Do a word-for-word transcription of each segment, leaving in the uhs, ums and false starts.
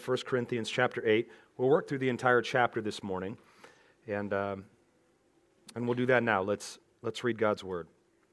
First Corinthians chapter eight. We'll work through the entire chapter this morning, and um, and we'll do that now. Let's let's read God's word.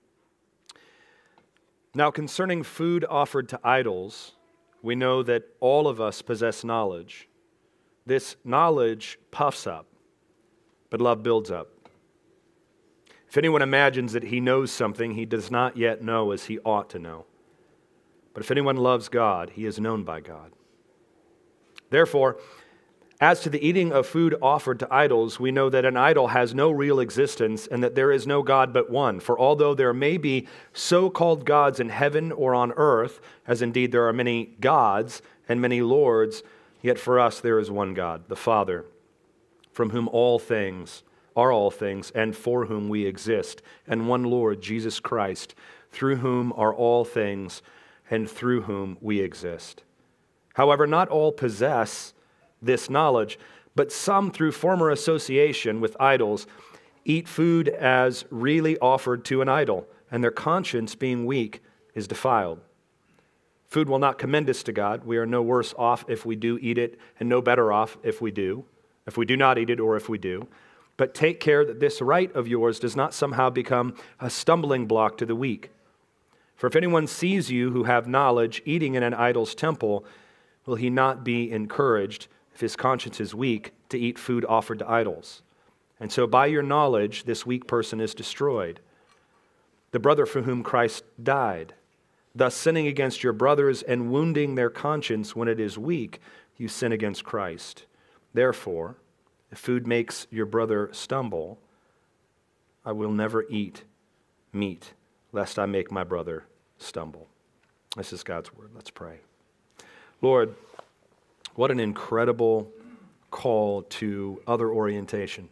Now, concerning food offered to idols, we know that all of us possess knowledge. This knowledge puffs up, but love builds up. If anyone imagines that he knows something, he does not yet know as he ought to know. But if anyone loves God, he is known by God. Therefore, as to the eating of food offered to idols, we know that an idol has no real existence and that there is no God but one. For although there may be so-called gods in heaven or on earth, as indeed there are many gods and many lords, yet for us there is one God, the Father, from whom all things are all things and for whom we exist, and one Lord, Jesus Christ, through whom are all things and through whom we exist. However, not all possess this knowledge, but some through former association with idols eat food as really offered to an idol, and their conscience, being weak, is defiled. Food will not commend us to God. We are no worse off if we do eat it, and no better off if we do, if we do not eat it or if we do. But take care that this right of yours does not somehow become a stumbling block to the weak. For if anyone sees you who have knowledge eating in an idol's temple, will he not be encouraged, if his conscience is weak, to eat food offered to idols? And so by your knowledge, this weak person is destroyed, the brother for whom Christ died. Thus sinning against your brothers and wounding their conscience when it is weak, you sin against Christ. Therefore, if food makes your brother stumble, I will never eat meat, lest I make my brother stumble. This is God's word. Let's pray. Lord, what an incredible call to other orientation.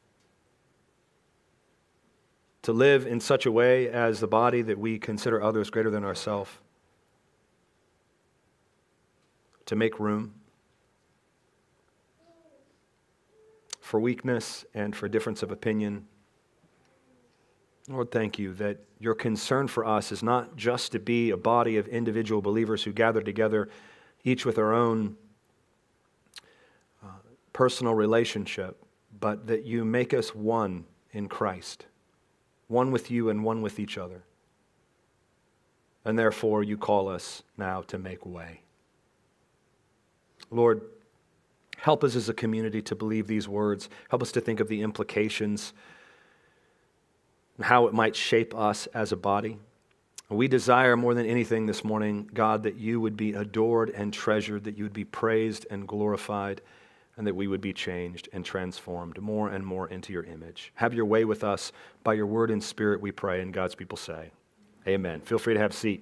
To live in such a way as the body that we consider others greater than ourselves. To make room for weakness and for difference of opinion. Lord, thank you that your concern for us is not just to be a body of individual believers who gather together, each with our own uh, personal relationship, but that you make us one in Christ, one with you and one with each other. And therefore, you call us now to make way. Lord, help us as a community to believe these words. Help us to think of the implications and how it might shape us as a body. We desire more than anything this morning, God, that you would be adored and treasured, that you would be praised and glorified, and that we would be changed and transformed more and more into your image. Have your way with us by your word and spirit, we pray, and God's people say, amen. Feel free to have a seat.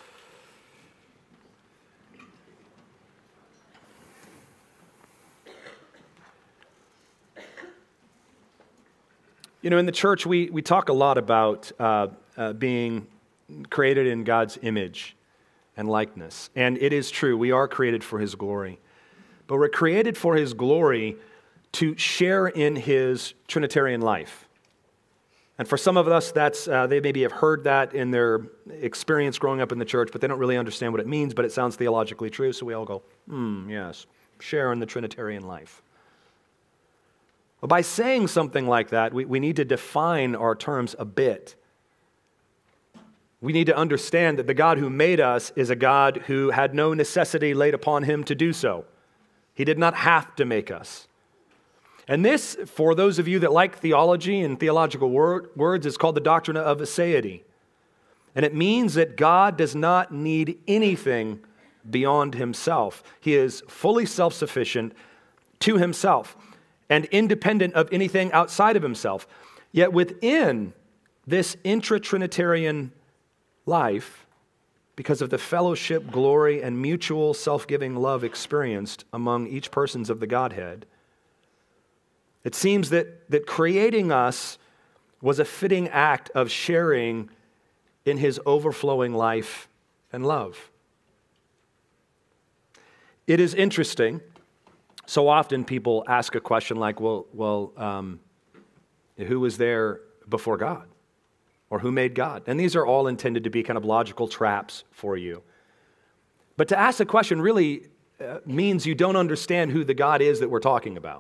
You know, in the church, we, we talk a lot about uh, uh, being created in God's image and likeness. And it is true, we are created for his glory. But we're created for his glory to share in his Trinitarian life. And for some of us, that's uh, they maybe have heard that in their experience growing up in the church, but they don't really understand what it means, but it sounds theologically true, so we all go, hmm, yes, share in the Trinitarian life. But by saying something like that, we, we need to define our terms a bit. We need to understand that the God who made us is a God who had no necessity laid upon him to do so. He did not have to make us. And this, for those of you that like theology and theological word, words, is called the doctrine of aseity. And it means that God does not need anything beyond himself. He is fully self-sufficient to himself and independent of anything outside of himself. Yet within this intra-Trinitarian life, because of the fellowship, glory, and mutual self-giving love experienced among each persons of the Godhead, it seems that, that creating us was a fitting act of sharing in his overflowing life and love. It is interesting. So often people ask a question like, well, well, um, who was there before God? Or who made God? And these are all intended to be kind of logical traps for you. But to ask the question really uh, means you don't understand who the God is that we're talking about.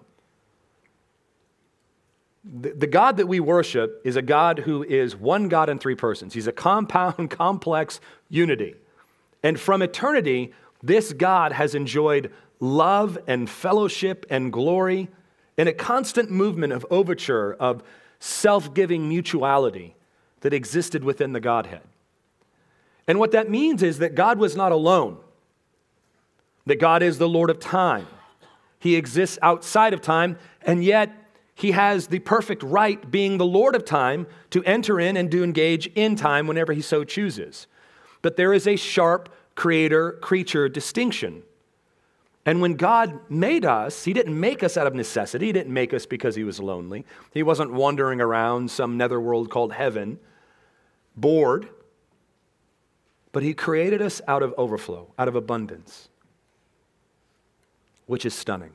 The, the God that we worship is a God who is one God in three persons. He's a compound, complex unity. And from eternity, this God has enjoyed love and fellowship and glory in a constant movement of overture, of self-giving mutuality that existed within the Godhead. And what that means is that God was not alone, that God is the Lord of time. He exists outside of time, and yet he has the perfect right, being the Lord of time, to enter in and to engage in time whenever he so chooses. But there is a sharp creator-creature distinction. And when God made us, he didn't make us out of necessity. He didn't make us because he was lonely. He wasn't wandering around some netherworld called heaven, bored. But he created us out of overflow, out of abundance, which is stunning.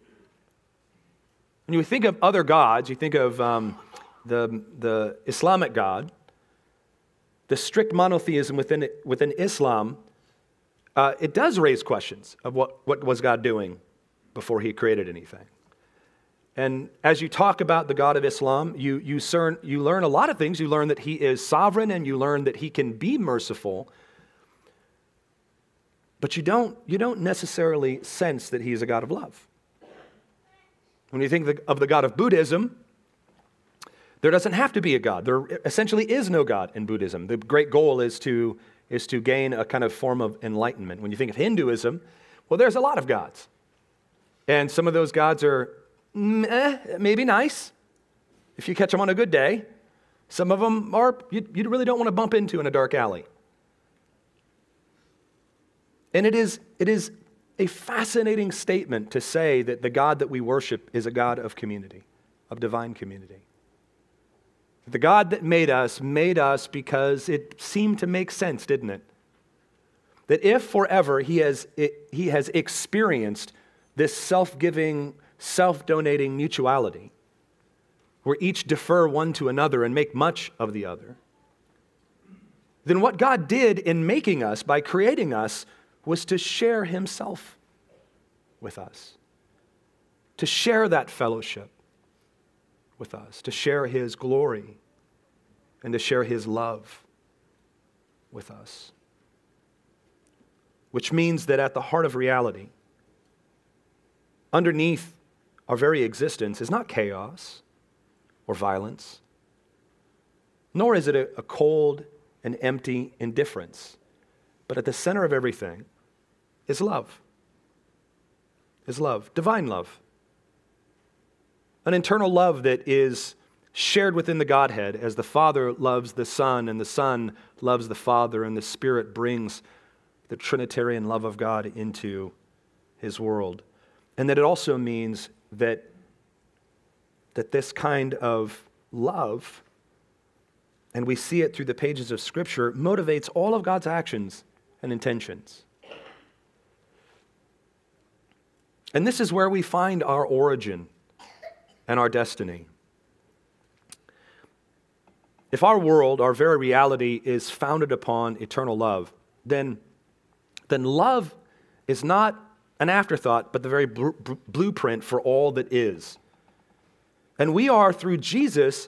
When you think of other gods, you think of um, the, the Islamic God, the strict monotheism within, within Islam, uh, it does raise questions of what, what was God doing before he created anything. And as you talk about the God of Islam, you, you, cern, you learn a lot of things. You learn that he is sovereign, and you learn that he can be merciful. But you don't, you don't necessarily sense that he is a God of love. When you think of the God of Buddhism, there doesn't have to be a God. There essentially is no God in Buddhism. The great goal is to, is to gain a kind of form of enlightenment. When you think of Hinduism, well, there's a lot of gods. And some of those gods are meh, maybe nice, if you catch them on a good day. Some of them are you, you really don't want to bump into in a dark alley. And it is, it is a fascinating statement to say that the God that we worship is a God of community, of divine community. The God that made us, made us because it seemed to make sense, didn't it? That if forever he has, it, he has experienced this self-giving, self-donating mutuality, where each defer one to another and make much of the other, then what God did in making us, by creating us, was to share himself with us, to share that fellowship with us, to share his glory and to share his love with us. Which means that at the heart of reality, underneath our very existence, is not chaos or violence, nor is it a, a cold and empty indifference. But at the center of everything is love. Is love, divine love. An internal love that is shared within the Godhead as the Father loves the Son and the Son loves the Father, and the Spirit brings the Trinitarian love of God into his world. And that it also means that, that this kind of love, and we see it through the pages of Scripture, motivates all of God's actions and intentions. And this is where we find our origin and our destiny. If our world, our very reality, is founded upon eternal love, then, then love is not an afterthought, but the very bl- bl- blueprint for all that is. And we are, through Jesus,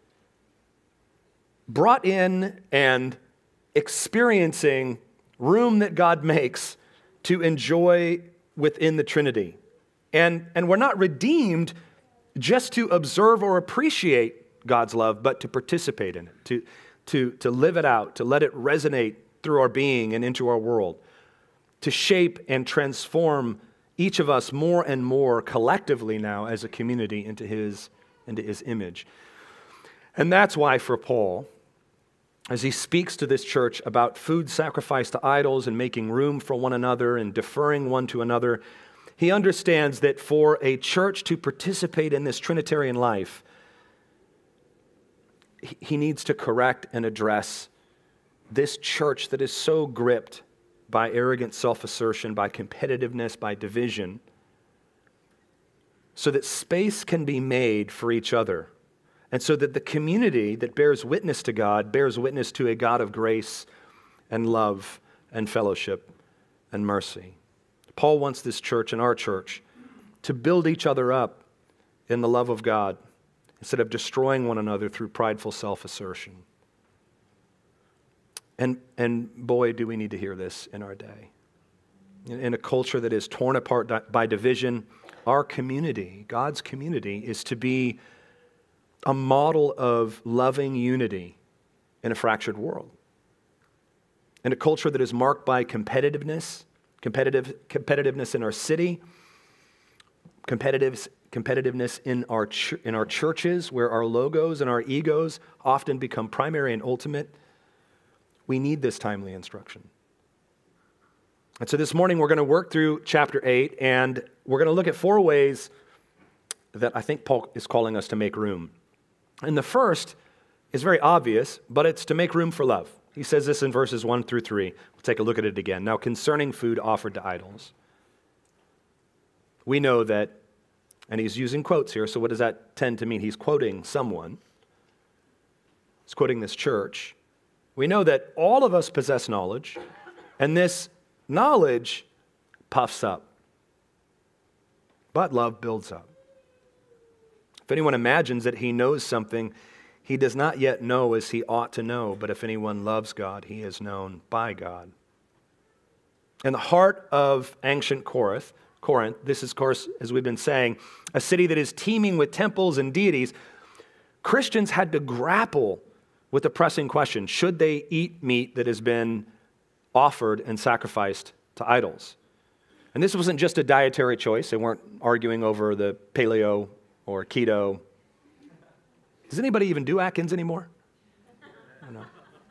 brought in and experiencing room that God makes to enjoy within the Trinity. And, and we're not redeemed just to observe or appreciate God's love, but to participate in it, to, to, to live it out, to let it resonate through our being and into our world, to shape and transform each of us more and more collectively now as a community into his, into his image. And that's why for Paul, as he speaks to this church about food sacrificed to idols and making room for one another and deferring one to another, he understands that for a church to participate in this Trinitarian life, he needs to correct and address this church that is so gripped by arrogant self-assertion, by competitiveness, by division, so that space can be made for each other. And so that the community that bears witness to God bears witness to a God of grace and love and fellowship and mercy. Paul wants this church and our church to build each other up in the love of God instead of destroying one another through prideful self-assertion. And, and boy, do we need to hear this in our day. In, in a culture that is torn apart di- by division, our community, God's community, is to be a model of loving unity in a fractured world. In a culture that is marked by competitiveness, competitive competitiveness in our city, competitive competitiveness in our ch- in our churches, where our logos and our egos often become primary and ultimate, we need this timely instruction. And so this morning we're going to work through chapter eight, and we're going to look at four ways that I think Paul is calling us to make room. And the first is very obvious, but it's to make room for love. He says this in verses one through three. We'll take a look at it again. Now, concerning food offered to idols, we know that, and he's using quotes here, so what does that tend to mean? He's quoting someone. He's quoting this church. We know that all of us possess knowledge, and this knowledge puffs up, but love builds up. If anyone imagines that he knows something he does not yet know as he ought to know, but if anyone loves God, he is known by God. In the heart of ancient Corinth, Corinth, this is, of course, as we've been saying, a city that is teeming with temples and deities, Christians had to grapple with the pressing question, should they eat meat that has been offered and sacrificed to idols? And this wasn't just a dietary choice. They weren't arguing over the paleo or keto. Does anybody even do Atkins anymore? I don't know.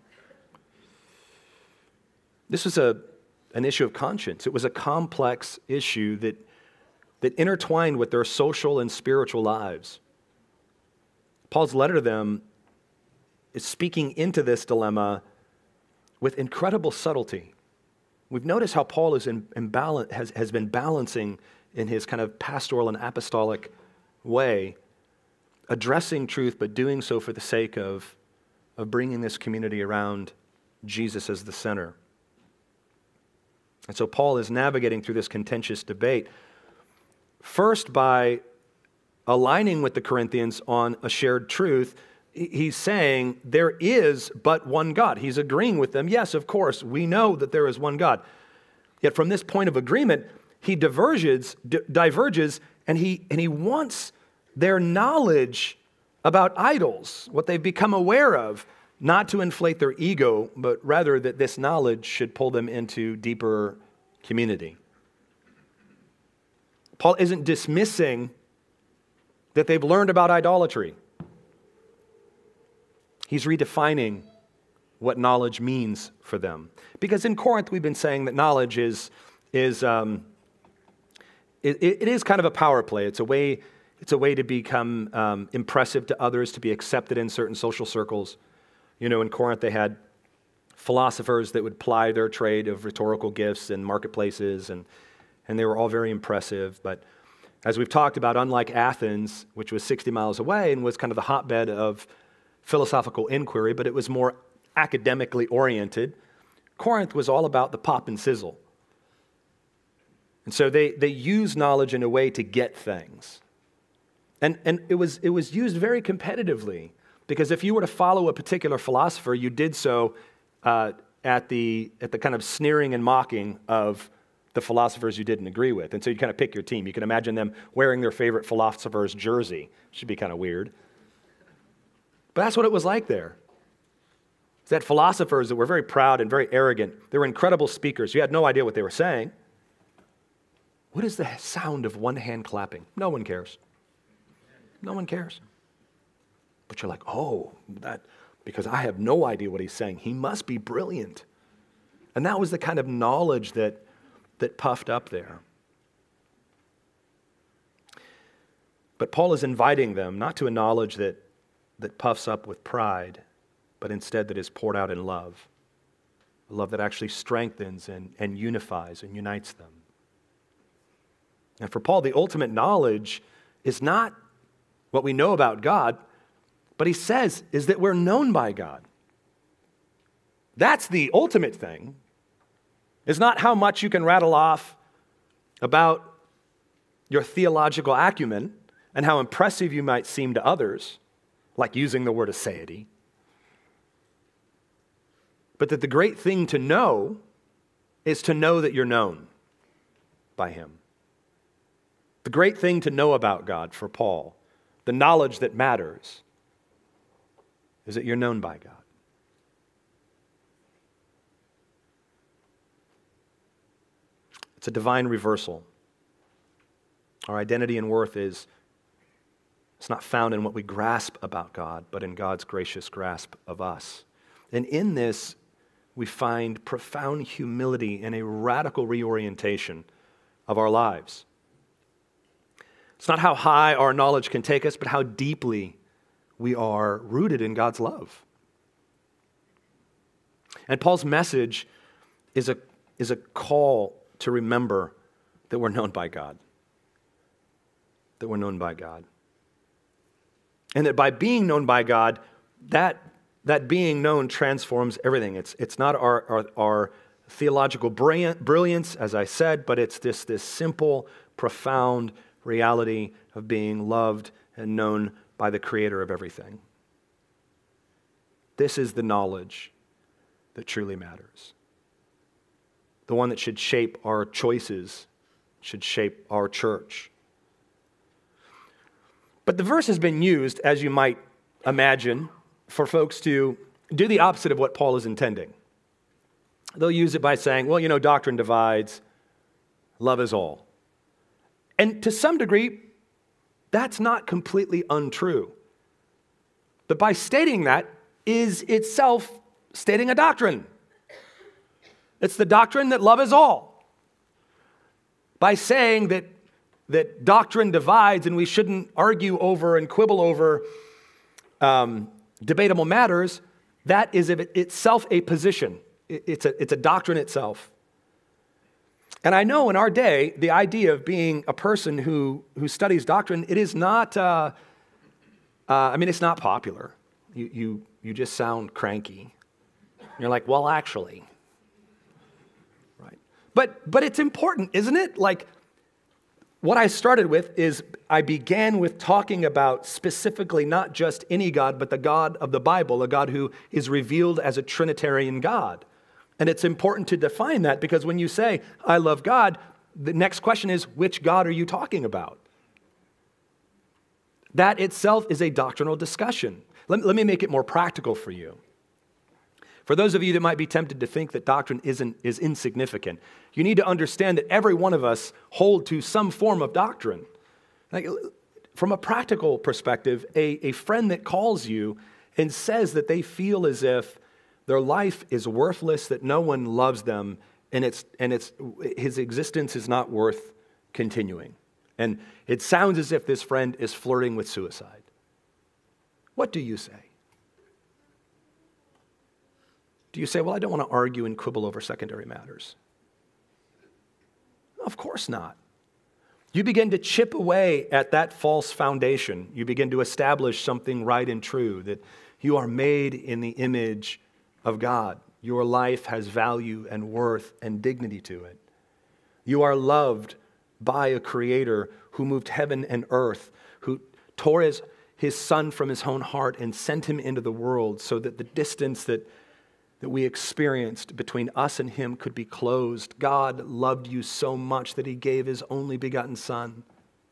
This was a, an issue of conscience. It was a complex issue that, that intertwined with their social and spiritual lives. Paul's letter to them is speaking into this dilemma with incredible subtlety. We've noticed how Paul is in, in balance, has, has been balancing in his kind of pastoral and apostolic way, addressing truth, but doing so for the sake of, of bringing this community around Jesus as the center. And so Paul is navigating through this contentious debate, first by aligning with the Corinthians on a shared truth. He's saying there is but one God. He's agreeing with them. Yes, of course, we know that there is one God. Yet from this point of agreement, he diverges, d- diverges, and he and he wants their knowledge about idols, what they've become aware of, not to inflate their ego, but rather that this knowledge should pull them into deeper community. Paul isn't dismissing that they've learned about idolatry. He's redefining what knowledge means for them. Because in Corinth, we've been saying that knowledge is, is um, it, it is kind of a power play. It's a way, it's a way to become um, impressive to others, to be accepted in certain social circles. You know, in Corinth, they had philosophers that would ply their trade of rhetorical gifts in marketplaces, and, and they were all very impressive. But as we've talked about, unlike Athens, which was sixty miles away and was kind of the hotbed of philosophical inquiry, but it was more academically oriented, Corinth was all about the pop and sizzle. And so they, they used knowledge in a way to get things. And, and it was, it was used very competitively, because if you were to follow a particular philosopher, you did so uh, at the at the kind of sneering and mocking of the philosophers you didn't agree with. And so you kind of pick your team. You can imagine them wearing their favorite philosopher's jersey. Should be kind of weird. But that's what it was like there. They had philosophers that were very proud and very arrogant. They were incredible speakers. You had no idea what they were saying. What is the sound of one hand clapping? No one cares. No one cares. But you're like, oh, that because I have no idea what he's saying. He must be brilliant. And that was the kind of knowledge that, that puffed up there. But Paul is inviting them not to a knowledge that, that puffs up with pride, but instead that is poured out in love. A love that actually strengthens and, and unifies and unites them. And for Paul, the ultimate knowledge is not what we know about God, but he says is that we're known by God. That's the ultimate thing. It's not how much you can rattle off about your theological acumen and how impressive you might seem to others, like using the word aseity, but that the great thing to know is to know that you're known by him. The great thing to know about God for Paul, the knowledge that matters, is that you're known by God. It's a divine reversal. Our identity and worth is it's not found in what we grasp about God, but in God's gracious grasp of us. And in this, we find profound humility and a radical reorientation of our lives. It's not how high our knowledge can take us, but how deeply we are rooted in God's love. And Paul's message is a, is a call to remember that we're known by God. That we're known by God. And that by being known by God, that, that being known transforms everything. It's, it's not our, our, our theological brilliance, as I said, but it's this, this simple, profound reality of being loved and known by the Creator of everything. This is the knowledge that truly matters. The one that should shape our choices, should shape our church. But the verse has been used, as you might imagine, for folks to do the opposite of what Paul is intending. They'll use it by saying, well, you know, doctrine divides, love is all. And to some degree, that's not completely untrue. But by stating that is itself stating a doctrine. It's the doctrine that love is all. By saying that, that doctrine divides and we shouldn't argue over and quibble over um, debatable matters, that is of itself a position. It's a, it's a doctrine itself. And I know in our day, the idea of being a person who, who studies doctrine, it is not, uh, uh, I mean, it's not popular. You, you, you just sound cranky. You're like, well, actually. Right. But, but it's important, isn't it? Like, what I started with is I began with talking about specifically not just any God, but the God of the Bible, a God who is revealed as a Trinitarian God. And it's important to define that because when you say, I love God, the next question is, which God are you talking about? That itself is a doctrinal discussion. Let, let me make it more practical for you. For those of you that might be tempted to think that doctrine isn't, is insignificant, you need to understand that every one of us hold to some form of doctrine. Like, from a practical perspective, a, a friend that calls you and says that they feel as if their life is worthless, that no one loves them, and it's and it's his existence is not worth continuing. And it sounds as if this friend is flirting with suicide. What do you say? Do you say, well, I don't want to argue and quibble over secondary matters? Of course not. You begin to chip away at that false foundation. You begin to establish something right and true, that you are made in the image of God. Your life has value and worth and dignity to it. You are loved by a Creator who moved heaven and earth, who tore his, his Son from his own heart and sent him into the world so that the distance that, that we experienced between us and him could be closed. God loved you so much that he gave his only begotten Son.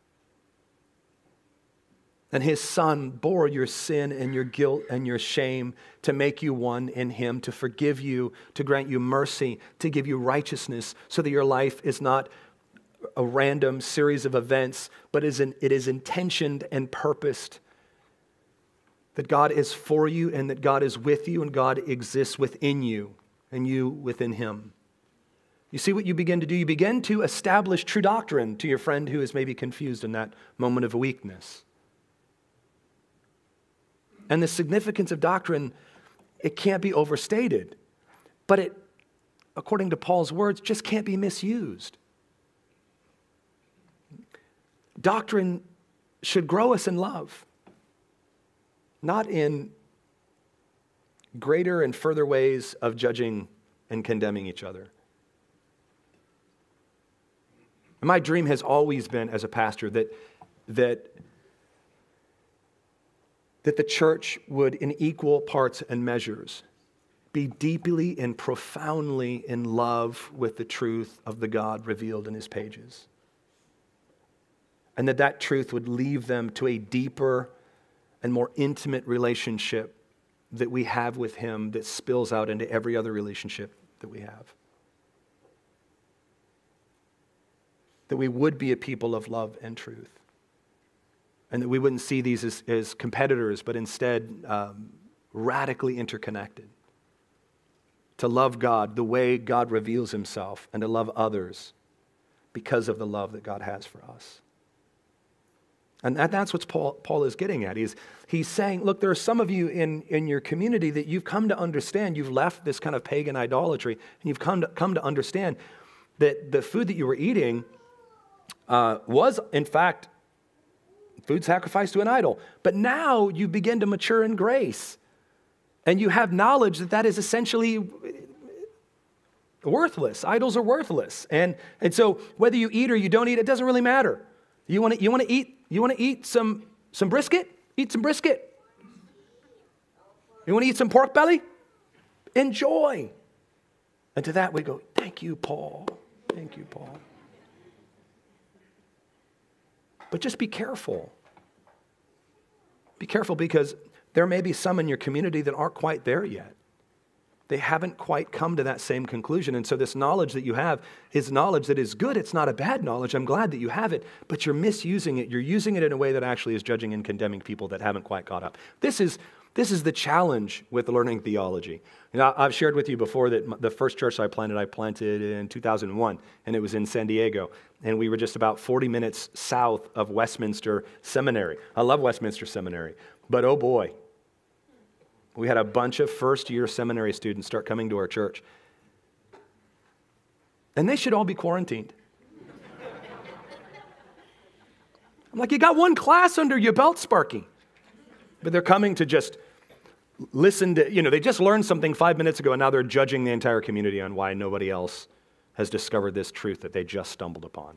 And his Son bore your sin and your guilt and your shame to make you one in him, to forgive you, to grant you mercy, to give you righteousness, so that your life is not a random series of events, but is an, it is intentioned and purposed. That God is for you and that God is with you and God exists within you and you within him. You see what you begin to do? You begin to establish true doctrine to your friend who is maybe confused in that moment of weakness. And the significance of doctrine, it can't be overstated. But it, according to Paul's words, just can't be misused. Doctrine should grow us in love, not in greater and further ways of judging and condemning each other. And my dream has always been, as a pastor, that, that, that the church would, in equal parts and measures, be deeply and profoundly in love with the truth of the God revealed in his pages. And that that truth would lead them to a deeper and more intimate relationship that we have with him that spills out into every other relationship that we have. That we would be a people of love and truth. And that we wouldn't see these as, as competitors, but instead um, radically interconnected. To love God the way God reveals himself, and to love others because of the love that God has for us. And that, that's what Paul, Paul is getting at. He's, he's saying, look, there are some of you in, in your community that you've come to understand, you've left this kind of pagan idolatry, and you've come to, come to understand that the food that you were eating uh, was, in fact, food sacrificed to an idol. But now you begin to mature in grace, and you have knowledge that that is essentially worthless. Idols are worthless. And, and so whether you eat or you don't eat, it doesn't really matter. You want to you want to eat you want to eat some some brisket? Eat some brisket. You want to eat some pork belly? Enjoy. And to that we go, thank you, Paul. Thank you, Paul. But just be careful. Be careful, because there may be some in your community that aren't quite there yet. They haven't quite come to that same conclusion. And so this knowledge that you have is knowledge that is good. It's not a bad knowledge. I'm glad that you have it, but you're misusing it. You're using it in a way that actually is judging and condemning people that haven't quite caught up. This is, this is the challenge with learning theology. You know, I've shared with you before that the first church I planted, I planted in two thousand one, and it was in San Diego. And we were just about forty minutes south of Westminster Seminary. I love Westminster Seminary, but oh boy, we had a bunch of first-year seminary students start coming to our church. And they should all be quarantined. I'm like, you got one class under your belt, Sparky. But they're coming to just listen to, you know, they just learned something five minutes ago, and now they're judging the entire community on why nobody else has discovered this truth that they just stumbled upon.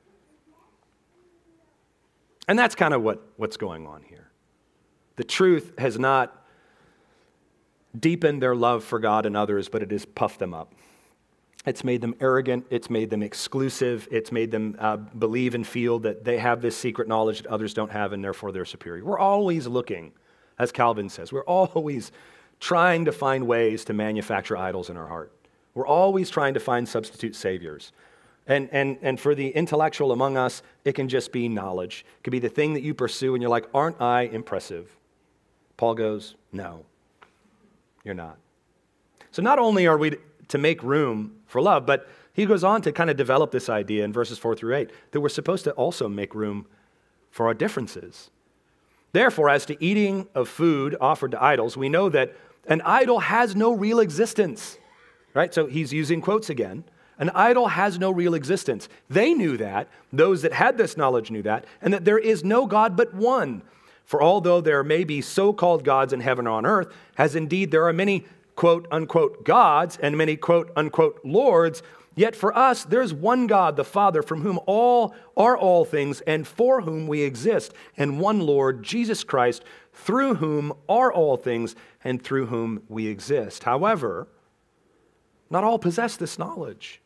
And that's kind of what, what's going on here. The truth has not deepened their love for God and others, but it has puffed them up. It's made them arrogant. It's made them exclusive. It's made them uh, believe and feel that they have this secret knowledge that others don't have, and therefore they're superior. We're always looking, as Calvin says, we're always trying to find ways to manufacture idols in our heart. We're always trying to find substitute saviors. And, and, and for the intellectual among us, it can just be knowledge. It could be the thing that you pursue, and you're like, aren't I impressive? Paul goes, no. You're not. So not only are we to make room for love, but he goes on to kind of develop this idea in verses four through eight, that we're supposed to also make room for our differences. Therefore, as to eating of food offered to idols, we know that an idol has no real existence, right? So he's using quotes again. An idol has no real existence. They knew that. Those that had this knowledge knew that, and that there is no God but one. For although there may be so-called gods in heaven or on earth, as indeed there are many quote unquote gods and many quote unquote lords, yet for us there's one God, the Father, from whom all are all things and for whom we exist, and one Lord, Jesus Christ, through whom are all things and through whom we exist. However, not all possess this knowledge,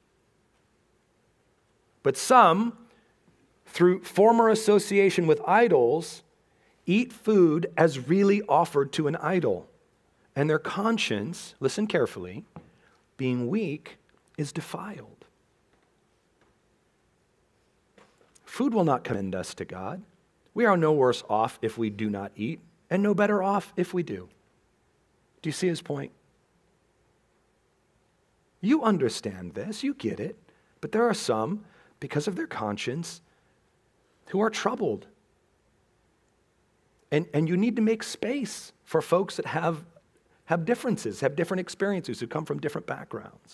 but some, through former association with idols, eat food as really offered to an idol, and their conscience, listen carefully, being weak, is defiled. Food will not commend us to God. We are no worse off if we do not eat, and no better off if we do. Do you see his point? You understand this, you get it, but there are some, because of their conscience, who are troubled. And, and you need to make space for folks that have, have differences, have different experiences, who come from different backgrounds.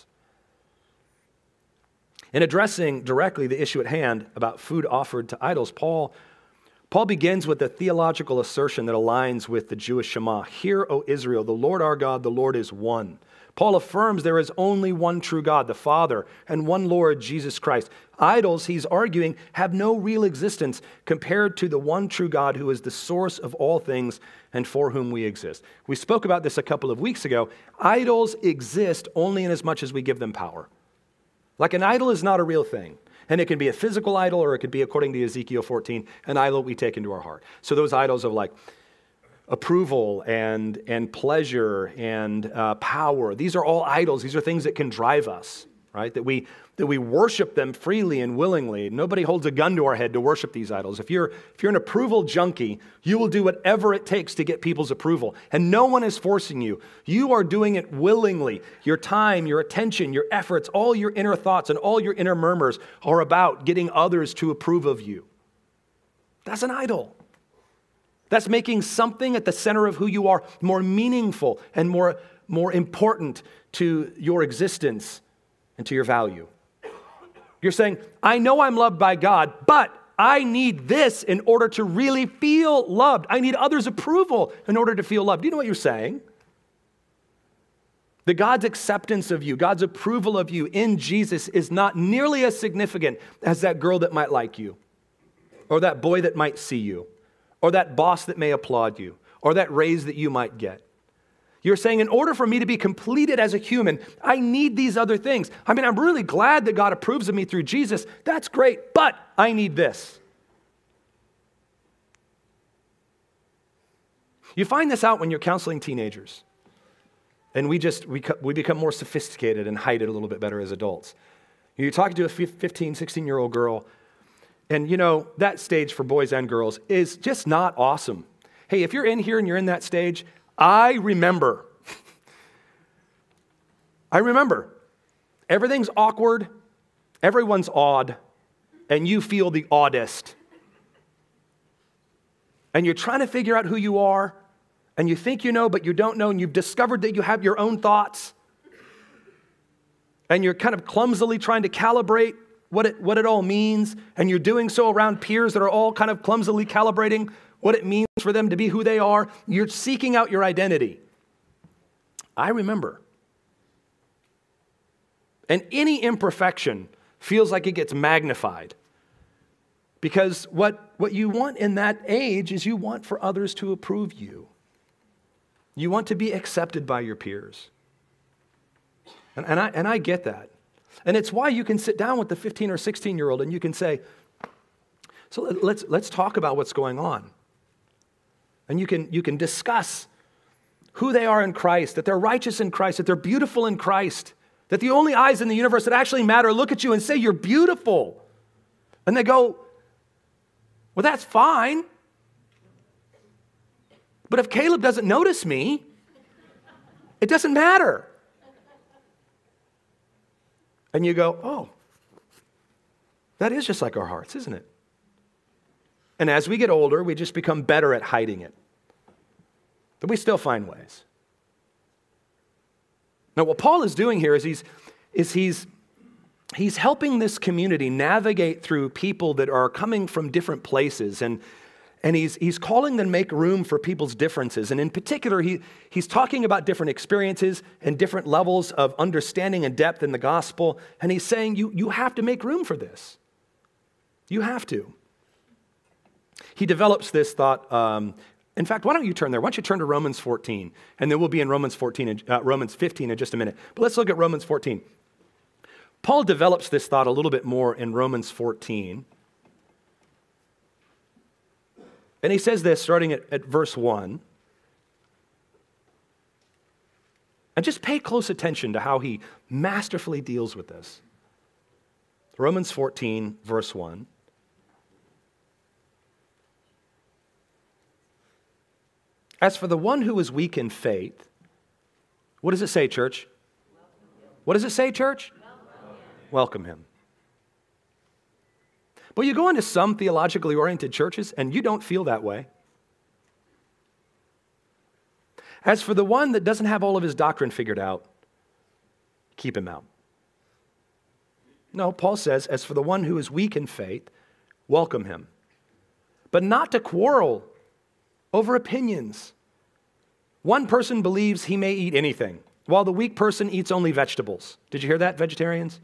In addressing directly the issue at hand about food offered to idols, Paul, Paul begins with a theological assertion that aligns with the Jewish Shema. Hear, O Israel, the Lord our God, the Lord is one. Paul affirms there is only one true God, the Father, and one Lord, Jesus Christ. Idols, he's arguing, have no real existence compared to the one true God who is the source of all things and for whom we exist. We spoke about this a couple of weeks ago. Idols exist only in as much as we give them power. Like an idol is not a real thing. And it can be a physical idol, or it could be, according to Ezekiel fourteen, an idol we take into our heart. So those idols of like approval and, and pleasure and uh, power, these are all idols. These are things that can drive us, right? That we that we worship them freely and willingly. Nobody holds a gun to our head to worship these idols. If you're if you're an approval junkie, you will do whatever it takes to get people's approval. And no one is forcing you. You are doing it willingly. Your time, your attention, your efforts, all your inner thoughts and all your inner murmurs are about getting others to approve of you. That's an idol. That's making something at the center of who you are more meaningful and more, more important to your existence and to your value. You're saying, I know I'm loved by God, but I need this in order to really feel loved. I need others' approval in order to feel loved. Do you know what you're saying? That God's acceptance of you, God's approval of you in Jesus is not nearly as significant as that girl that might like you, or that boy that might see you, or that boss that may applaud you, or that raise that you might get. You're saying, in order for me to be completed as a human, I need these other things. I mean, I'm really glad that God approves of me through Jesus. That's great, but I need this. You find this out when you're counseling teenagers. And we just, we, we become more sophisticated and hide it a little bit better as adults. You're talking to a fifteen, sixteen-year-old girl, and you know, that stage for boys and girls is just not awesome. Hey, if you're in here and you're in that stage, I remember. I remember. Everything's awkward, everyone's odd, and you feel the oddest. And you're trying to figure out who you are, and you think you know, but you don't know, and you've discovered that you have your own thoughts, and you're kind of clumsily trying to calibrate what it, what it all means, and you're doing so around peers that are all kind of clumsily calibrating what it means for them to be who they are. You're seeking out your identity. I remember. And any imperfection feels like it gets magnified. Because what, what you want in that age is you want for others to approve you. You want to be accepted by your peers. And, and, I, and I get that. And it's why you can sit down with the fifteen or sixteen-year-old and you can say, so let's, let's talk about what's going on. And you can, you can discuss who they are in Christ, that they're righteous in Christ, that they're beautiful in Christ, that the only eyes in the universe that actually matter look at you and say, you're beautiful. And they go, well, that's fine. But if Caleb doesn't notice me, it doesn't matter. And you go, oh, that is just like our hearts, isn't it? And as we get older, we just become better at hiding it. But we still find ways. Now, what Paul is doing here is he's, is he's, he's helping this community navigate through people that are coming from different places. And, and he's, he's calling them to make room for people's differences. And in particular, he, he's talking about different experiences and different levels of understanding and depth in the gospel. And he's saying, you, you have to make room for this. You have to. He develops this thought. Um, in fact, why don't you turn there? Why don't you turn to Romans fourteen? And then we'll be in Romans fourteen, uh, Romans fifteen in just a minute. But let's look at Romans fourteen. Paul develops this thought a little bit more in Romans fourteen. And he says this starting at, at verse one. And just pay close attention to how he masterfully deals with this. Romans fourteen, verse one. As for the one who is weak in faith, what does it say, church? What does it say, church? Welcome him. But you go into some theologically oriented churches and you don't feel that way. As for the one that doesn't have all of his doctrine figured out, keep him out. No, Paul says, as for the one who is weak in faith, welcome him. But not to quarrel over opinions. One person believes he may eat anything. while the weak person eats only vegetables. Did you hear that, vegetarians?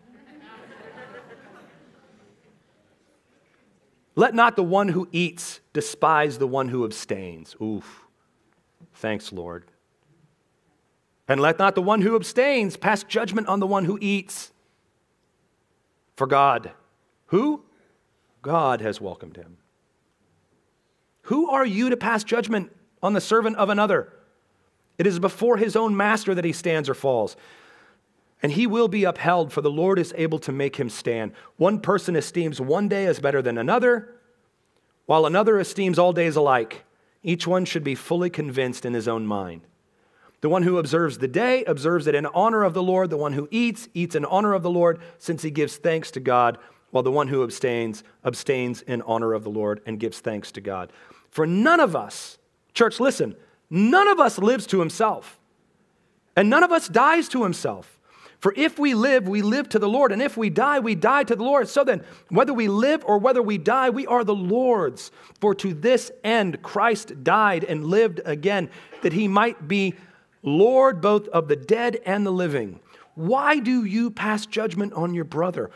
Let not the one who eats despise the one who abstains. Oof. Thanks, Lord. And let not the one who abstains pass judgment on the one who eats. For God, who? God has welcomed him. Who are you to pass judgment on the servant of another? It is before his own master that he stands or falls. And he will be upheld, for the Lord is able to make him stand. One person esteems one day as better than another, while another esteems all days alike. Each one should be fully convinced in his own mind. The one who observes the day observes it in honor of the Lord. The one who eats, eats in honor of the Lord, since he gives thanks to God, while the one who abstains, abstains in honor of the Lord and gives thanks to God. For none of us, church, listen, none of us lives to himself, and none of us dies to himself. For if we live, we live to the Lord, and if we die, we die to the Lord. So then, whether we live or whether we die, we are the Lord's. For to this end Christ died and lived again, that he might be Lord both of the dead and the living. Why do you pass judgment on your brother?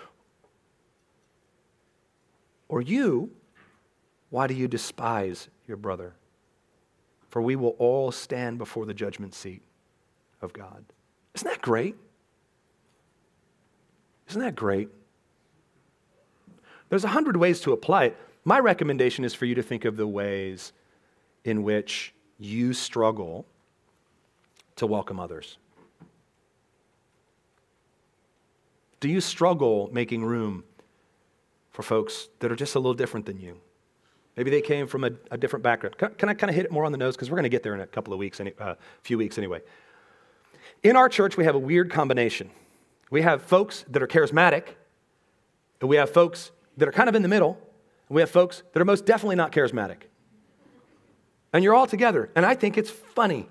Or you, why do you despise your brother? For we will all stand before the judgment seat of God. Isn't that great? Isn't that great? There's a hundred ways to apply it. My recommendation is for you to think of the ways in which you struggle to welcome others. Do you struggle making room for folks that are just a little different than you? Maybe they came from a, a different background. Can, can I kind of hit it more on the nose? Because we're going to get there in a couple of weeks, a uh, few weeks anyway. In our church, we have a weird combination. We have folks that are charismatic, and we have folks that are kind of in the middle, and we have folks that are most definitely not charismatic. And you're all together, and I think it's funny.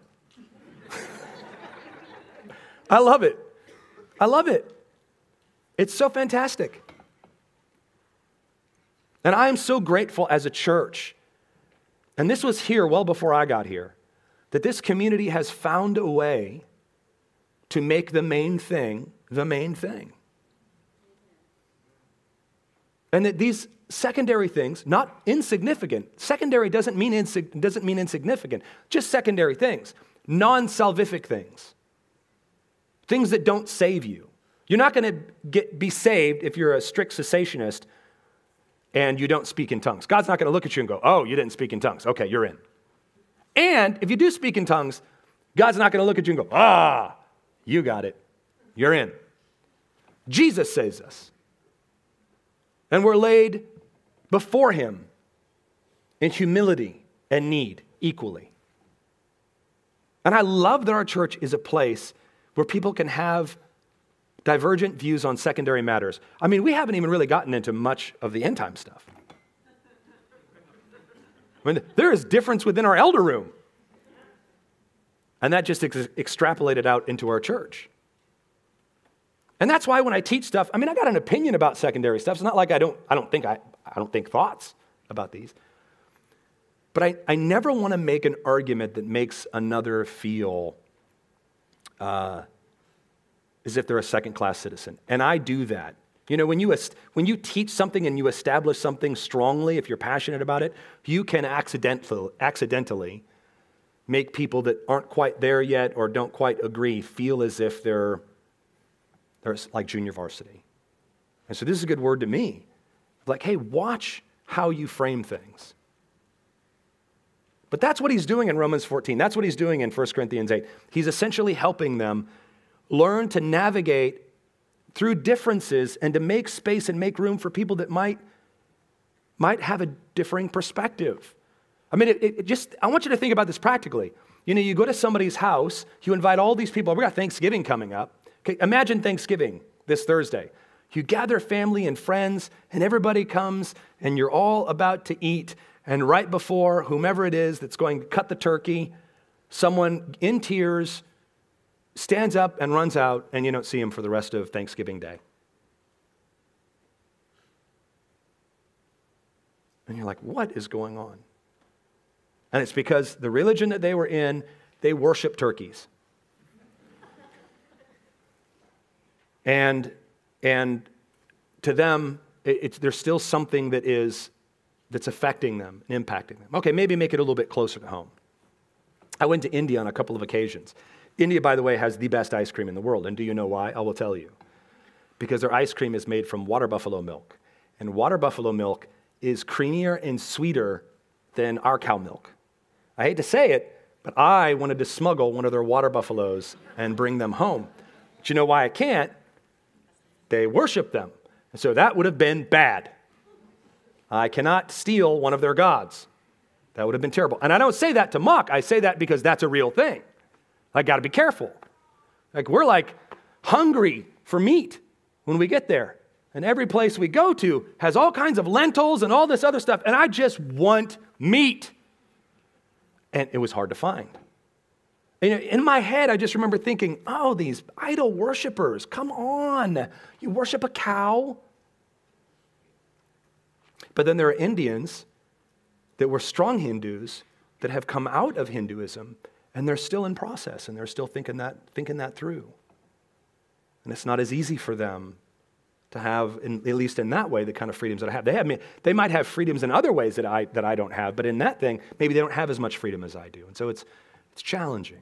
I love it. I love it. It's so fantastic. And I am so grateful as a church, and this was here well before I got here, that this community has found a way to make the main thing the main thing. And that these secondary things, not insignificant, secondary doesn't mean, insig- doesn't mean insignificant, just secondary things, non-salvific things, things that don't save you. You're not going to get be saved if you're a strict cessationist and you don't speak in tongues. God's not going to look at you and go, oh, you didn't speak in tongues. Okay, you're in. And if you do speak in tongues, God's not going to look at you and go, ah, you got it. You're in. Jesus saves us. And we're laid before him in humility and need equally. And I love that our church is a place where people can have divergent views on secondary matters. I mean, we haven't even really gotten into much of the end time stuff. I mean, there is difference within our elder room. And that just ex- extrapolated out into our church. And that's why when I teach stuff, I mean, I got an opinion about secondary stuff. It's not like I don't, I don't think I, I don't think thoughts about these. But I, I never want to make an argument that makes another feel uh, as if they're a second-class citizen. And I do that. You know, when you when you teach something and you establish something strongly, if you're passionate about it, you can accidental, accidentally make people that aren't quite there yet or don't quite agree feel as if they're they're like junior varsity. And so this is a good word to me. Like, hey, watch how you frame things. But that's what he's doing in Romans fourteen. That's what he's doing in First Corinthians eight. He's essentially helping them learn to navigate through differences and to make space and make room for people that might, might have a differing perspective. I mean, it, it just, I want you to think about this practically. You know, you go to somebody's house, you invite all these people. We got Thanksgiving coming up. Okay, imagine Thanksgiving this Thursday. You gather family and friends, and everybody comes, and you're all about to eat. And right before whomever it is that's going to cut the turkey, someone in tears stands up and runs out, and you don't see him for the rest of Thanksgiving Day. And you're like, what is going on? And it's because the religion that they were in, they worship turkeys. And, and to them, it, it's, there's still something that is, that's affecting them and impacting them. Okay, maybe make it a little bit closer to home. I went to India on a couple of occasions. India, by the way, has the best ice cream in the world. And do you know why? I will tell you. Because their ice cream is made from water buffalo milk. And water buffalo milk is creamier and sweeter than our cow milk. I hate to say it, but I wanted to smuggle one of their water buffaloes and bring them home. But you know why I can't? They worship them. And so that would have been bad. I cannot steal one of their gods. That would have been terrible. And I don't say that to mock. I say that because that's a real thing. I got to be careful. Like we're like hungry for meat when we get there. And every place we go to has all kinds of lentils and all this other stuff. And I just want meat. And it was hard to find. And in my head, I just remember thinking, oh, these idol worshipers, come on. You worship a cow? But then there are Indians that were strong Hindus that have come out of Hinduism, and they're still in process, and they're still thinking that, thinking that through. And it's not as easy for them to have, in, at least in that way, the kind of freedoms that I have. They have, they might have freedoms in other ways that I that I don't have, but in that thing, maybe they don't have as much freedom as I do. And so it's it's challenging.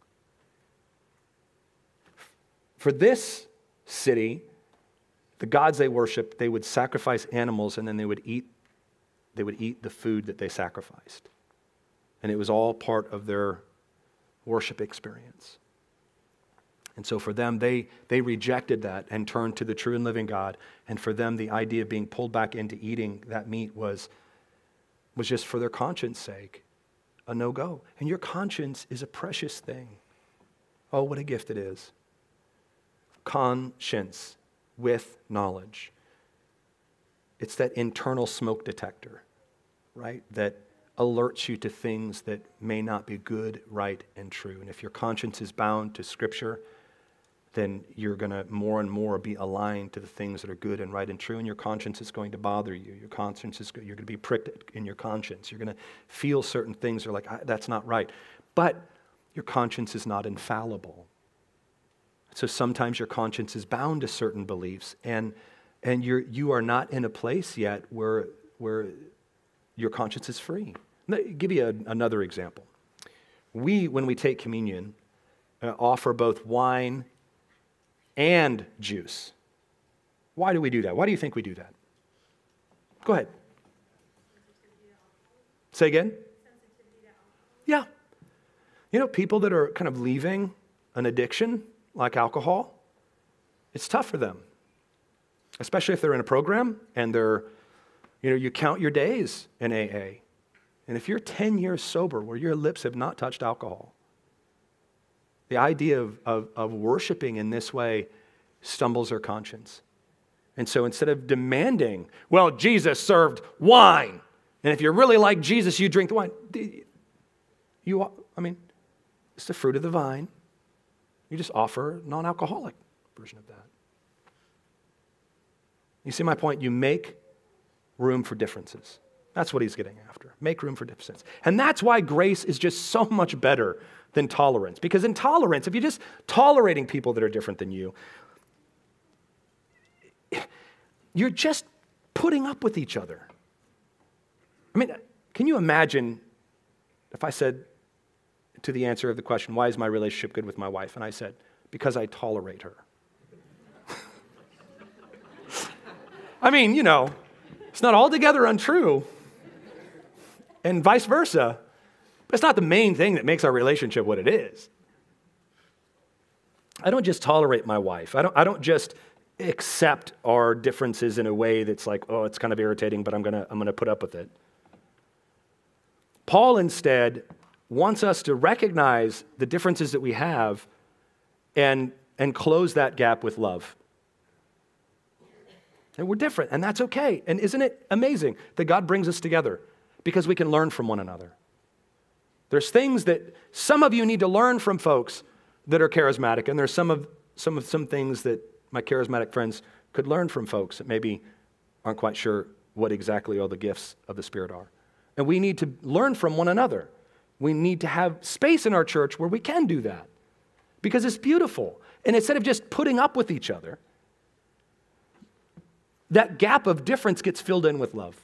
For this city, the gods they worship, they would sacrifice animals, and then they would eat they would eat the food that they sacrificed. And it was all part of their worship experience. And so for them, they, they rejected that and turned to the true and living God. And for them, the idea of being pulled back into eating that meat was, was just for their conscience sake, a no-go. And your conscience is a precious thing. Oh, what a gift it is. Conscience with knowledge. It's that internal smoke detector, right? That alerts you to things that may not be good, right, and true. And if your conscience is bound to Scripture, then you're going to more and more be aligned to the things that are good and right and true, and your conscience is going to bother you. Your conscience is, you're going to be pricked in your conscience. You're going to feel certain things are like, that's not right. But your conscience is not infallible. So sometimes your conscience is bound to certain beliefs, and and you're you are not in a place yet where where your conscience is free. Let me give you a, another example. We, when we take communion, uh, offer both wine and juice. Why do we do that? Why do you think we do that? Go ahead. Say again? Yeah. You know, people that are kind of leaving an addiction like alcohol, it's tough for them, especially if they're in a program and they're, you know, you count your days in A A. And if you're ten years sober where your lips have not touched alcohol, the idea of, of, of worshiping in this way stumbles their conscience. And so instead of demanding, well, Jesus served wine, and if you're really like Jesus, you drink the wine. You, I mean, it's the fruit of the vine. You just offer a non-alcoholic version of that. You see my point? You make room for differences. That's what he's getting after. Make room for differences. And that's why grace is just so much better than tolerance. Because in tolerance, if you're just tolerating people that are different than you, you're just putting up with each other. I mean, can you imagine if I said to the answer of the question, why is my relationship good with my wife? And I said, because I tolerate her. I mean, you know, it's not altogether untrue, and vice versa, but it's not the main thing that makes our relationship what it is. I don't just tolerate my wife. I don't, I don't just accept our differences in a way that's like, oh, it's kind of irritating, but I'm gonna, I'm gonna put up with it. Paul instead wants us to recognize the differences that we have and, and close that gap with love. And we're different, and that's okay. And isn't it amazing that God brings us together because we can learn from one another? There's things that some of you need to learn from folks that are charismatic, and there's some of some of some things that my charismatic friends could learn from folks that maybe aren't quite sure what exactly all the gifts of the Spirit are. And we need to learn from one another. We need to have space in our church where we can do that because it's beautiful. And instead of just putting up with each other, that gap of difference gets filled in with love.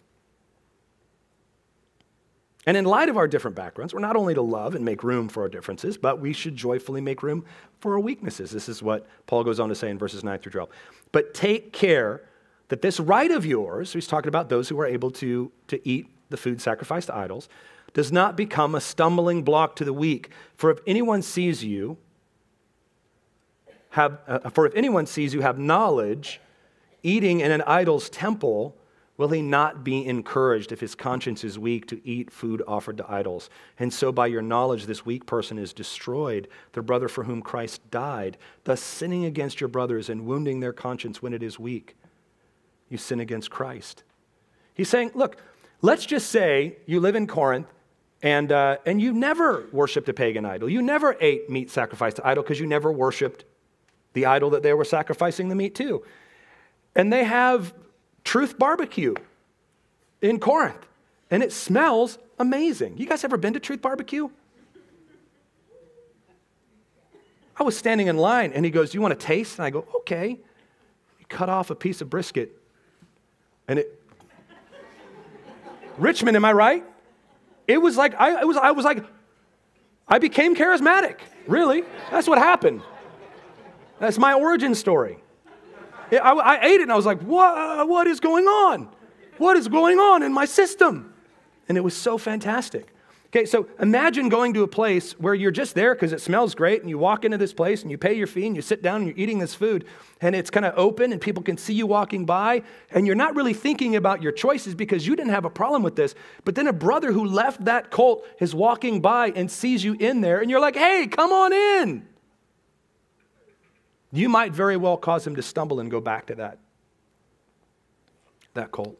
And in light of our different backgrounds, we're not only to love and make room for our differences, but we should joyfully make room for our weaknesses. This is what Paul goes on to say in verses nine through twelve. But take care that this right of yours, he's talking about those who are able to, to eat the food sacrificed to idols, does not become a stumbling block to the weak. For if anyone sees you, have, uh, for if anyone sees you have knowledge, eating in an idol's temple, will he not be encouraged if his conscience is weak to eat food offered to idols? And so by your knowledge, this weak person is destroyed, the brother for whom Christ died, thus sinning against your brothers and wounding their conscience when it is weak. You sin against Christ. He's saying, look, let's just say you live in Corinth and, uh, and you never worshiped a pagan idol. You never ate meat sacrificed to idol because you never worshiped the idol that they were sacrificing the meat to. And they have Truth Barbecue in Corinth, and it smells amazing. You guys ever been to Truth Barbecue? I was standing in line, and he goes, "You want to taste?" And I go, "Okay." He cut off a piece of brisket, and it, Richmond, am I right? It was like, I, it was, I was like, I became charismatic, really. That's what happened. That's my origin story. I, I ate it and I was like, what, what is going on? What is going on in my system? And it was so fantastic. Okay, so imagine going to a place where you're just there because it smells great and you walk into this place and you pay your fee and you sit down and you're eating this food and it's kind of open and people can see you walking by and you're not really thinking about your choices because you didn't have a problem with this. But then a brother who left that cult is walking by and sees you in there and you're like, "Hey, come on in." You might very well cause him to stumble and go back to that, that cult.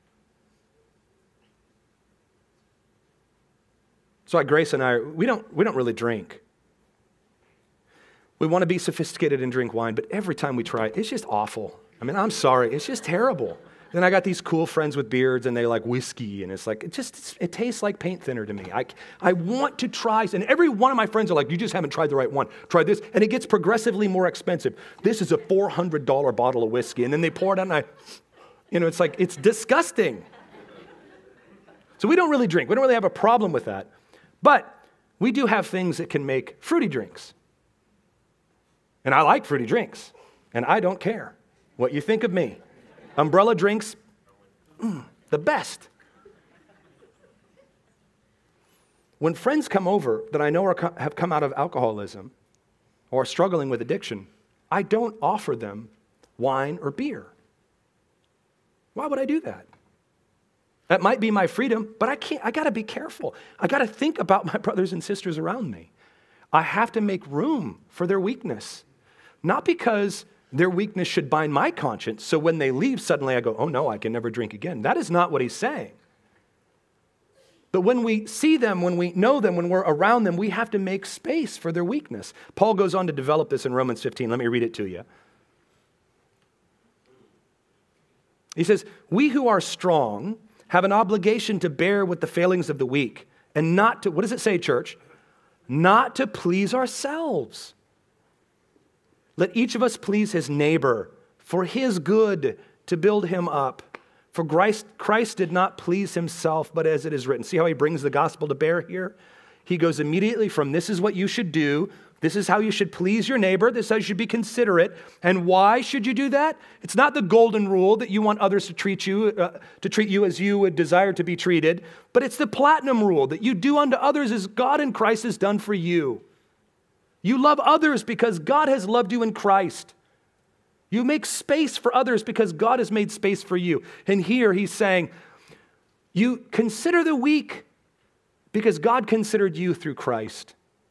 So like Grace and I, we don't, we don't really drink. We want to be sophisticated and drink wine, but every time we try it, it's just awful. I mean, I'm sorry, it's just terrible. Then I got these cool friends with beards and they like whiskey and it's like, it just, it tastes like paint thinner to me. I, I want to try, and every one of my friends are like, "You just haven't tried the right one. Try this." And it gets progressively more expensive. This is a four hundred dollars bottle of whiskey. And then they pour it out and I, you know, it's like, it's disgusting. So we don't really drink. We don't really have a problem with that. But we do have things that can make fruity drinks. And I like fruity drinks. And I don't care what you think of me. Umbrella drinks, mm, the best. When friends come over that I know are, have come out of alcoholism or are struggling with addiction, I don't offer them wine or beer. Why would I do that? That might be my freedom, but I can't, I gotta be careful. I gotta think about my brothers and sisters around me. I have to make room for their weakness. Not because their weakness should bind my conscience, so when they leave, suddenly I go, "Oh no, I can never drink again." That is not what he's saying. But when we see them, when we know them, when we're around them, we have to make space for their weakness. Paul goes on to develop this in Romans fifteen. Let me read it to you. He says, "We who are strong have an obligation to bear with the failings of the weak, and not to," what does it say, church? "Not to please ourselves. Let each of us please his neighbor for his good, to build him up. For Christ, Christ did not please himself, but as it is written." See how he brings the gospel to bear here? He goes immediately from, this is what you should do, this is how you should please your neighbor, this is how you should be considerate. And why should you do that? It's not the golden rule that you want others to treat you, uh, to treat you as you would desire to be treated, but it's the platinum rule that you do unto others as God in Christ has done for you. You love others because God has loved you in Christ. You make space for others because God has made space for you. And here he's saying, you consider the weak because God considered you through Christ.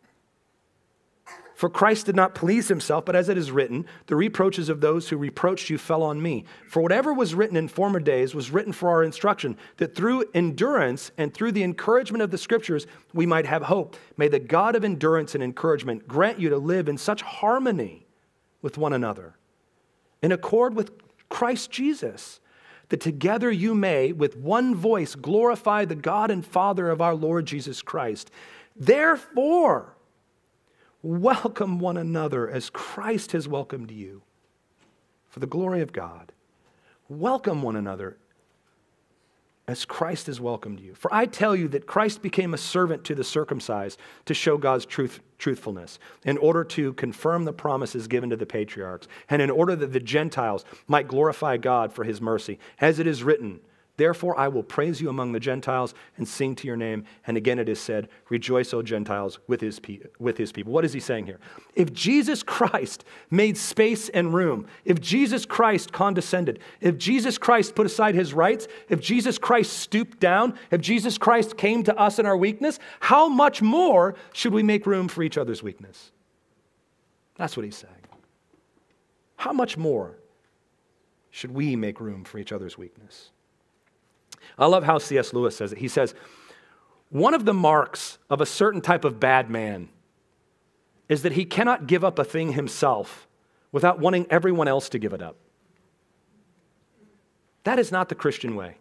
For Christ did not please himself, but as it is written, the reproaches of those who reproached you fell on me. For whatever was written in former days was written for our instruction, that through endurance and through the encouragement of the scriptures, we might have hope. May the God of endurance and encouragement grant you to live in such harmony with one another, in accord with Christ Jesus, that together you may, with one voice, glorify the God and Father of our Lord Jesus Christ. Therefore, welcome one another as Christ has welcomed you, for the glory of God. welcome one another as Christ has welcomed you. For I tell you that Christ became a servant to the circumcised to show God's truth, truthfulness, in order to confirm the promises given to the patriarchs, and in order that the Gentiles might glorify God for his mercy. As it is written, therefore I will praise you among the Gentiles and sing to your name. And again it is said, rejoice, O Gentiles, with his, pe- with his people. What is he saying here? If Jesus Christ made space and room, if Jesus Christ condescended, if Jesus Christ put aside his rights, if Jesus Christ stooped down, if Jesus Christ came to us in our weakness, how much more should we make room for each other's weakness? That's what he's saying. How much more should we make room for each other's weakness? I love how C S Lewis says it. He says, one of the marks of a certain type of bad man is that he cannot give up a thing himself without wanting everyone else to give it up. That is not the Christian way.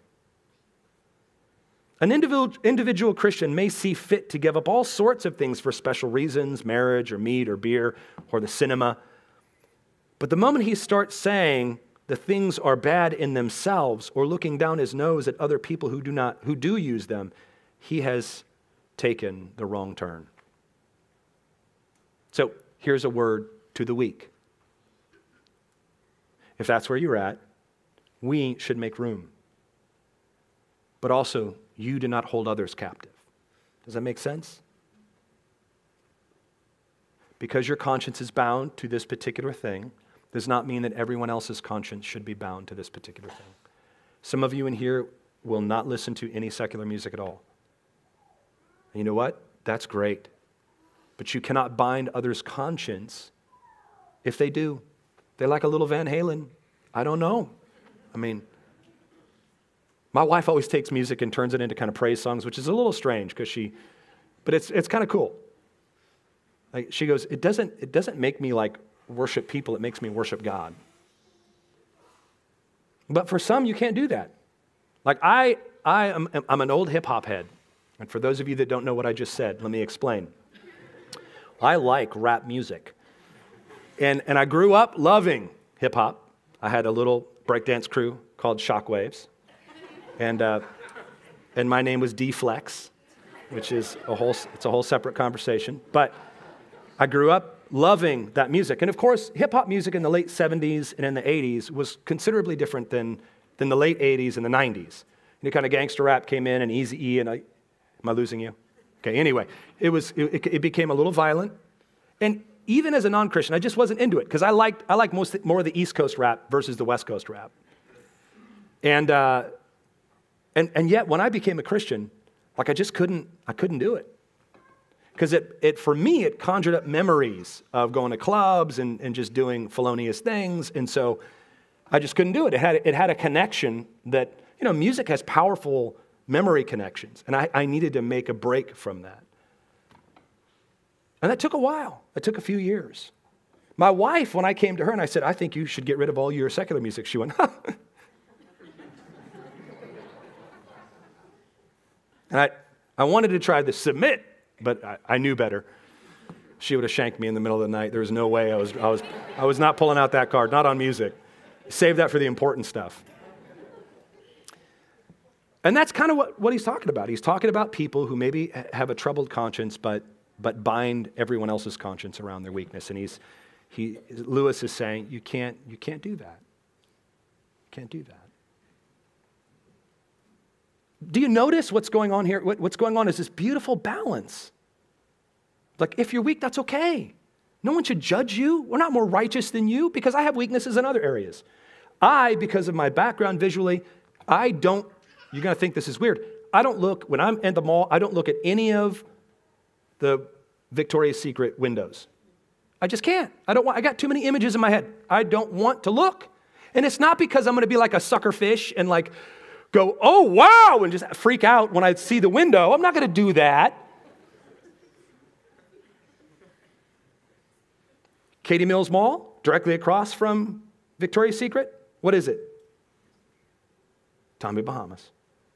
An individual, individual Christian may see fit to give up all sorts of things for special reasons, marriage or meat or beer or the cinema. But the moment he starts saying the things are bad in themselves or looking down his nose at other people who do not, who do use them, he has taken the wrong turn. So here's a word to the weak. If that's where you're at, we should make room. But also, you do not hold others captive. Does that make sense? Because your conscience is bound to this particular thing does not mean that everyone else's conscience should be bound to this particular thing. Some of you in here will not listen to any secular music at all. And you know what? That's great. But you cannot bind others' conscience if they do. They like a little Van Halen. I don't know. I mean, my wife always takes music and turns it into kind of praise songs, which is a little strange because she, but it's it's kind of cool. Like she goes, it doesn't it doesn't make me like worship people, it makes me worship God. But for some, you can't do that. Like I, I am, I'm an old hip hop head. And for those of you that don't know what I just said, let me explain. I like rap music. And, and I grew up loving hip hop. I had a little breakdance crew called Shockwaves. And, uh, and my name was D-Flex, which is a whole, it's a whole separate conversation. But I grew up loving that music. And of course, hip-hop music in the late seventies and in the eighties was considerably different than, than the late eighties and the nineties. You know, kind of gangster rap came in and Eazy-E and I, am I losing you? Okay, anyway, it was it, it became a little violent. And even as a non-Christian, I just wasn't into it because I liked I liked most more of the East Coast rap versus the West Coast rap. And uh, and and yet when I became a Christian, like I just couldn't I couldn't do it. Because it, it, for me, it conjured up memories of going to clubs and, and just doing felonious things. And so I just couldn't do it. It had, it had a connection that, you know, music has powerful memory connections. And I, I needed to make a break from that. And that took a while. It took a few years. My wife, when I came to her and I said, I think you should get rid of all your secular music, she went, huh. And I, I wanted to try to submit. But I, I knew better. She would have shanked me in the middle of the night. There was no way I was, I was, I was not pulling out that card, not on music. Save that for the important stuff. And that's kind of what, what he's talking about. He's talking about people who maybe have a troubled conscience, but, but bind everyone else's conscience around their weakness. And he's, he, Lewis is saying, you can't, you can't do that. You can't do that. Do you notice what's going on here? What's going on is this beautiful balance. Like, if you're weak, that's okay. No one should judge you. We're not more righteous than you because I have weaknesses in other areas. I, because of my background visually, I don't, you're going to think this is weird. I don't look, when I'm at the mall, I don't look at any of the Victoria's Secret windows. I just can't. I don't want, I got too many images in my head. I don't want to look. And it's not because I'm going to be like a sucker fish and like, go, oh, wow, and just freak out when I see the window. I'm not going to do that. Katy Mills Mall, directly across from Victoria's Secret. What is it? Tommy Bahamas.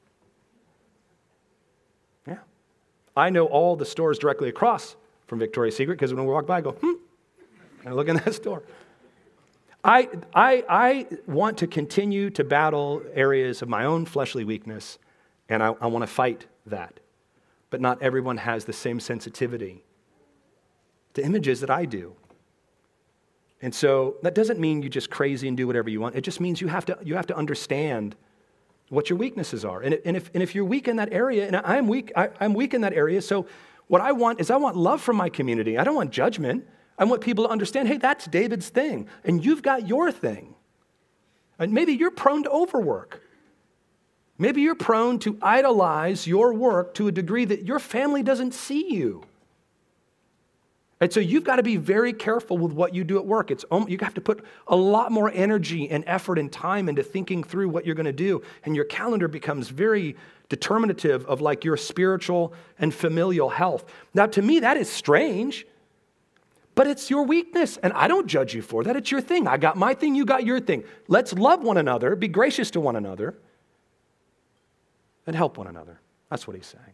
Yeah. I know all the stores directly across from Victoria's Secret because when we walk by, I go, hmm, and I look in that store. I, I, I want to continue to battle areas of my own fleshly weakness, and I, I want to fight that. But not everyone has the same sensitivity to images that I do. And so that doesn't mean you just crazy and do whatever you want. It just means you have to, you have to understand what your weaknesses are. And, and, if, and if you're weak in that area, and I'm weak, I, I'm weak in that area, so what I want is I want love from my community. I don't want judgment. I want people to understand, hey, that's David's thing, and you've got your thing. And maybe you're prone to overwork. Maybe you're prone to idolize your work to a degree that your family doesn't see you. And so you've got to be very careful with what you do at work. It's you have to put a lot more energy and effort and time into thinking through what you're going to do. And your calendar becomes very determinative of like your spiritual and familial health. Now, to me, that is strange, but it's your weakness. And I don't judge you for that. It's your thing. I got my thing. You got your thing. Let's love one another, be gracious to one another, and help one another. That's what he's saying.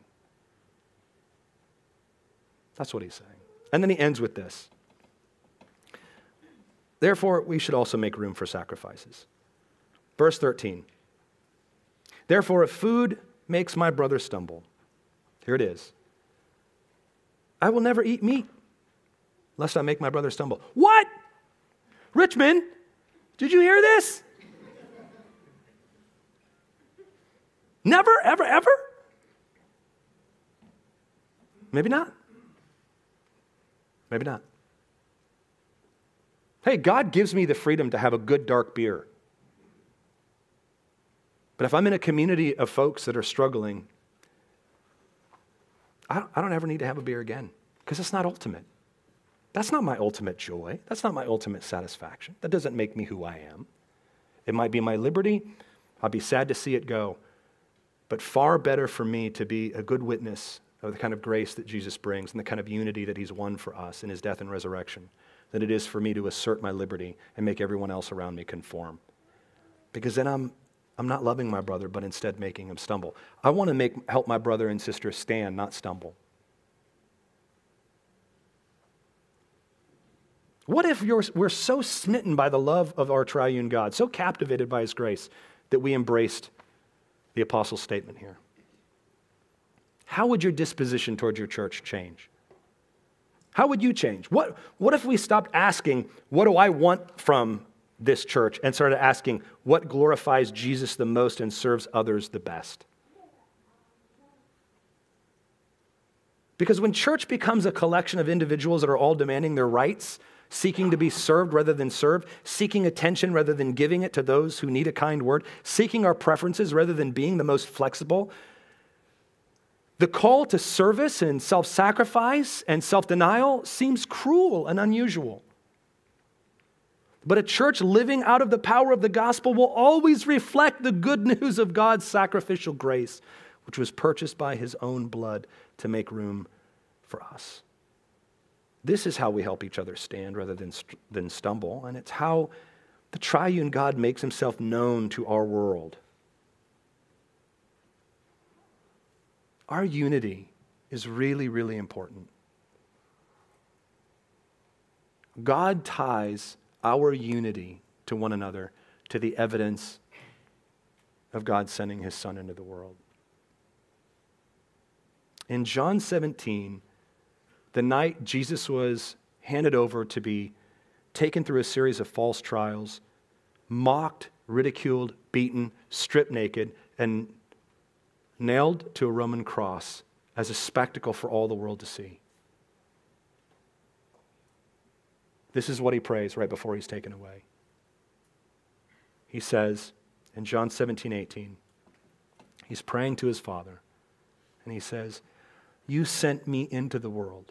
That's what he's saying. And then he ends with this. Therefore, we should also make room for sacrifices. Verse thirteen. Therefore, if food makes my brother stumble, here it is. I will never eat meat, lest I make my brother stumble. What? Richmond, did you hear this? Never, ever, ever? Maybe not. Maybe not. Hey, God gives me the freedom to have a good dark beer. But if I'm in a community of folks that are struggling, I don't, I don't ever need to have a beer again because it's not ultimate. That's not my ultimate joy. That's not my ultimate satisfaction. That doesn't make me who I am. It might be my liberty. I'll be sad to see it go. But far better for me to be a good witness of the kind of grace that Jesus brings and the kind of unity that he's won for us in his death and resurrection than it is for me to assert my liberty and make everyone else around me conform. Because then I'm I'm not loving my brother, but instead making him stumble. I want to make help my brother and sister stand, not stumble. What if you're, we're so smitten by the love of our triune God, so captivated by his grace, that we embraced the apostle's statement here? How would your disposition towards your church change? How would you change? What, what if we stopped asking, what do I want from this church, and started asking, what glorifies Jesus the most and serves others the best? Because when church becomes a collection of individuals that are all demanding their rights, seeking to be served rather than served, seeking attention rather than giving it to those who need a kind word, seeking our preferences rather than being the most flexible, the call to service and self-sacrifice and self-denial seems cruel and unusual. But a church living out of the power of the gospel will always reflect the good news of God's sacrificial grace, which was purchased by his own blood to make room for us. This is how we help each other stand rather than, than stumble, and it's how the triune God makes himself known to our world. Our unity is really, really important. God ties our unity to one another to the evidence of God sending his Son into the world. In John seventeen, the night Jesus was handed over to be taken through a series of false trials, mocked, ridiculed, beaten, stripped naked, and nailed to a Roman cross as a spectacle for all the world to see. This is what he prays right before he's taken away. He says in John seventeen, eighteen, he's praying to his Father, and he says, "You sent me into the world,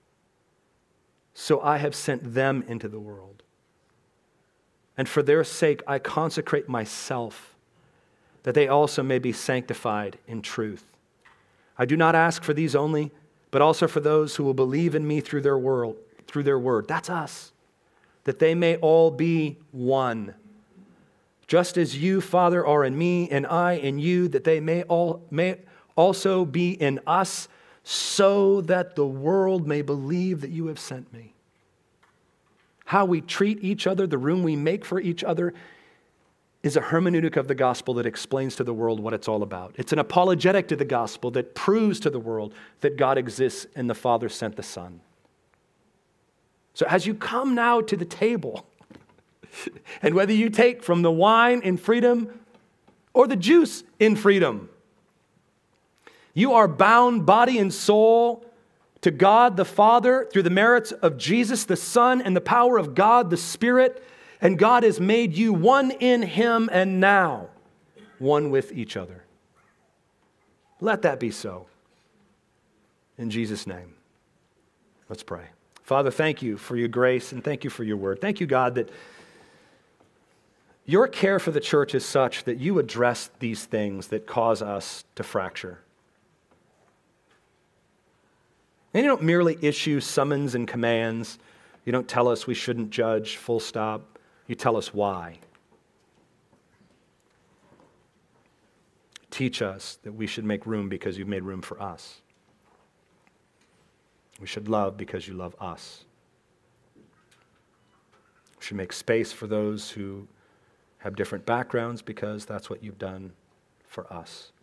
so I have sent them into the world. And for their sake I consecrate myself, that they also may be sanctified in truth. I do not ask for these only, but also for those who will believe in me through their word, through their word." That's us. "That they may all be one. Just as you, Father, are in me, and I in you, that they may all may also be in us, so that the world may believe that you have sent me." how we treat each other, the room we make for each other, is a hermeneutic of the gospel that explains to the world what it's all about. It's an apologetic to the gospel that proves to the world that God exists and the Father sent the Son. So as you come now to the table, and whether you take from the wine in freedom or the juice in freedom, you are bound body and soul to God the Father through the merits of Jesus the Son and the power of God the Spirit, and God has made you one in Him and now one with each other. Let that be so. In Jesus' name, let's pray. Father, thank you for your grace and thank you for your word. Thank you, God, that your care for the church is such that you address these things that cause us to fracture. And you don't merely issue summons and commands. You don't tell us we shouldn't judge, full stop. You tell us why. Teach us that we should make room because you've made room for us. We should love because you love us. We should make space for those who have different backgrounds because that's what you've done for us.